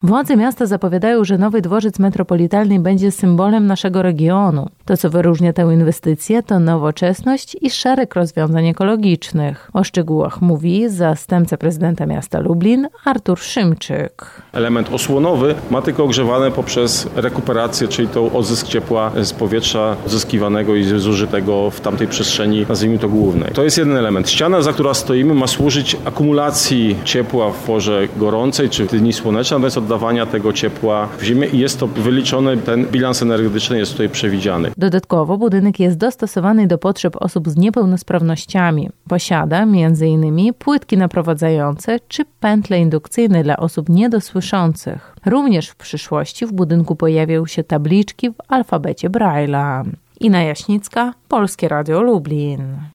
Władze miasta zapowiadają, że nowy dworzec metropolitalny będzie symbolem naszego regionu. To, co wyróżnia tę inwestycję, to nowoczesność i szereg rozwiązań ekologicznych. O szczegółach mówi zastępca prezydenta miasta Lublin Artur Szymczyk. Element osłonowy ma tylko ogrzewane poprzez rekuperację, czyli to odzysk ciepła z powietrza uzyskiwanego i zużytego w tamtej przestrzeni, nazwijmy to głównej. To jest jeden element. Ściana, za którą stoimy, ma służyć akumulacji ciepła w porze gorącej czy w dni słonecznych, natomiast oddawania tego ciepła w zimie i jest to wyliczone, ten bilans energetyczny jest tutaj przewidziany. Dodatkowo budynek jest dostosowany do potrzeb osób z niepełnosprawnościami. Posiada m.in. płytki naprowadzające czy pętle indukcyjne dla osób niedosłyszących. Również w przyszłości w budynku pojawią się tabliczki w alfabecie Braille'a. Ina Jaśnicka, Polskie Radio Lublin.